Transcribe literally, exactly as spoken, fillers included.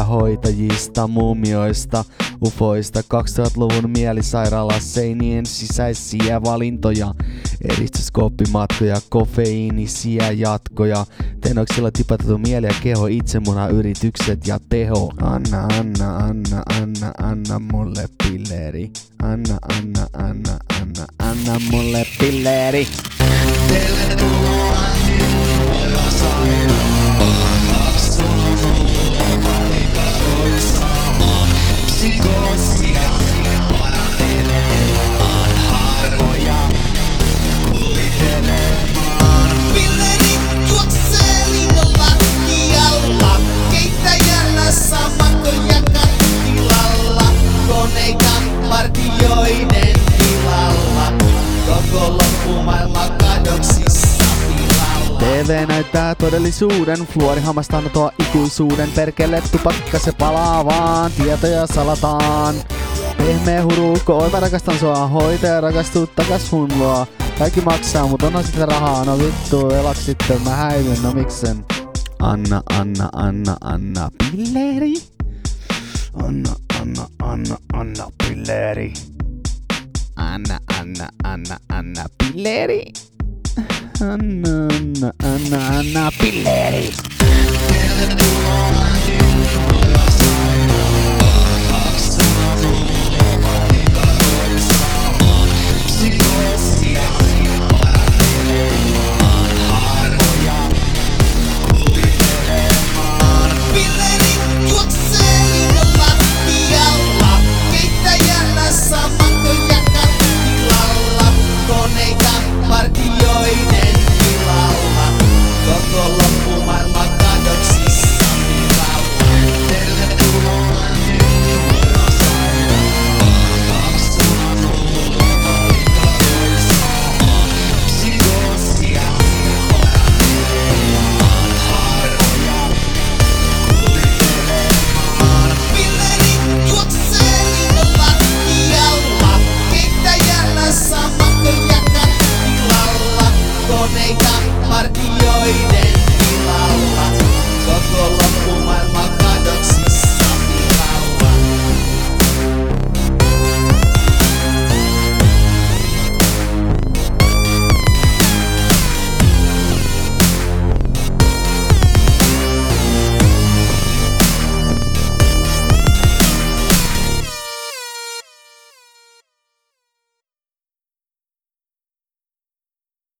hoitajista, mumioista, ufoista, kaksituhattaluvun mielisairaala, seinien sisäisiä valintoja, eristyskooppimatkoja, kofeiinisia jatkoja, tenoksilla tipatettu mieli ja keho, itsemuna yritykset ja teho. Anna, anna, anna, anna, anna mulle pilleri. Anna, anna, anna, anna, anna mulle pilleri. Tervetuloa Hilmoja sairaalaan, sun valikasoissaan, psykoosia paranemaan, harvoja kuvitelemaan. Pilleri juoksee lingon lattialla, keittäjällä samakkoja kattilalla, koneita partioiden tilalla, koko loppumaailma kadoksissa pilalla. T V näyttää todellisuuden, fluori hammastaan tuo ikuisuuden, perkele tupakka se palaa vaan, tietoja salataan. Pehmeä hurukko, oi mä rakastan sua, hoitaja rakastuu takas mun luo. Kaikki maksaa, mut onhan sitä rahaa, no vittu, elaks sitten, mä häivyn, no miksen. Anna, anna, anna, anna, pilleri. Anna, anna, anna, anna, pilleri. Anna, anna, anna, anna, pilleri. Anna, anna, anna, anna, pilleri. Tervetuloa Hilmoja